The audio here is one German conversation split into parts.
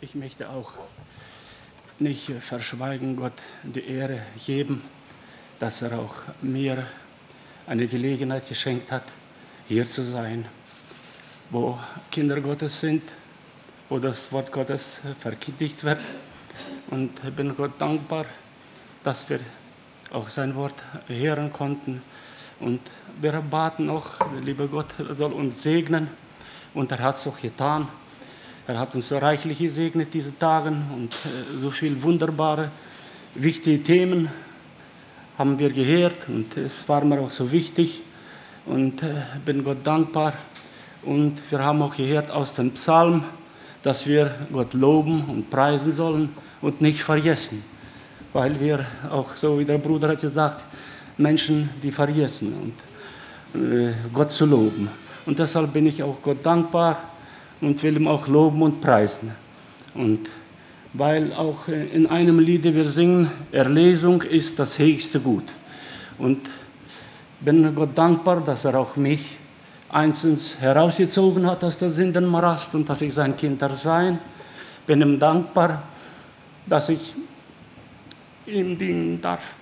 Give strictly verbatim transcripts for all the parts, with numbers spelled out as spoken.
Ich möchte auch nicht verschweigen, Gott die Ehre geben, dass er auch mir eine Gelegenheit geschenkt hat, hier zu sein, wo Kinder Gottes sind, wo das Wort Gottes verkündigt wird. Und ich bin Gott dankbar, dass wir auch sein Wort hören konnten. Und wir baten auch, der liebe Gott soll uns segnen. Und er hat es auch getan. Er hat uns so reichlich gesegnet diese Tage und so viele wunderbare, wichtige Themen haben wir gehört. Und es war mir auch so wichtig. Und ich bin Gott dankbar. Und wir haben auch gehört aus dem Psalm, dass wir Gott loben und preisen sollen und nicht vergessen. Weil wir auch, so wie der Bruder hat gesagt, Menschen, die vergessen und äh, Gott zu loben. Und deshalb bin ich auch Gott dankbar und will ihm auch loben und preisen. Und weil auch in einem Lied wir singen, Erlesung ist das höchste Gut. Und bin Gott dankbar, dass er auch mich einstens herausgezogen hat aus der Sündenmorast und dass ich sein Kind sein. Bin ihm dankbar, dass ich ihm dienen darf.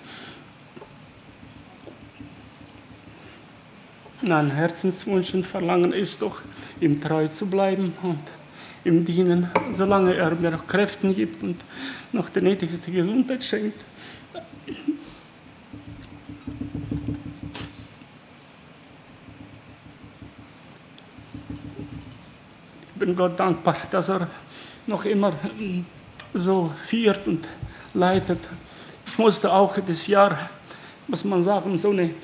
Mein Herzenswunsch und Verlangen ist doch, ihm treu zu bleiben und ihm dienen, solange er mir noch Kräfte gibt und noch die nötigste Gesundheit schenkt. Ich bin Gott dankbar, dass er noch immer so führt und leitet. Ich musste auch das Jahr, muss man sagen, so eine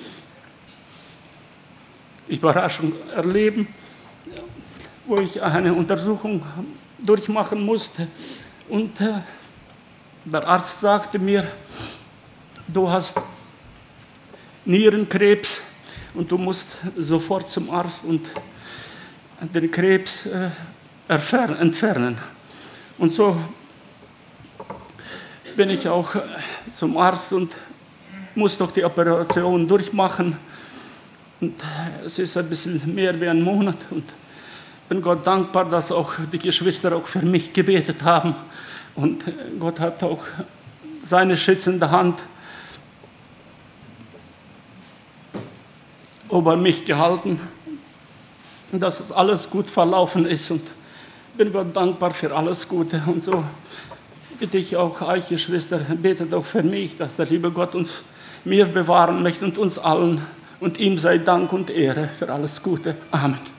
Überraschung erleben, wo ich eine Untersuchung durchmachen musste. Und der Arzt sagte mir, du hast Nierenkrebs und du musst sofort zum Arzt und den Krebs entfernen. Und so bin ich auch zum Arzt und muss doch die Operation durchmachen. Und es ist ein bisschen mehr wie ein Monat und ich bin Gott dankbar, dass auch die Geschwister auch für mich gebetet haben. Und Gott hat auch seine schützende Hand über mich gehalten, dass es alles gut verlaufen ist. Und ich bin Gott dankbar für alles Gute. Und so bitte ich auch euch, Geschwister, betet auch für mich, dass der liebe Gott uns, mir bewahren möchte und uns allen. Und ihm sei Dank und Ehre für alles Gute. Amen.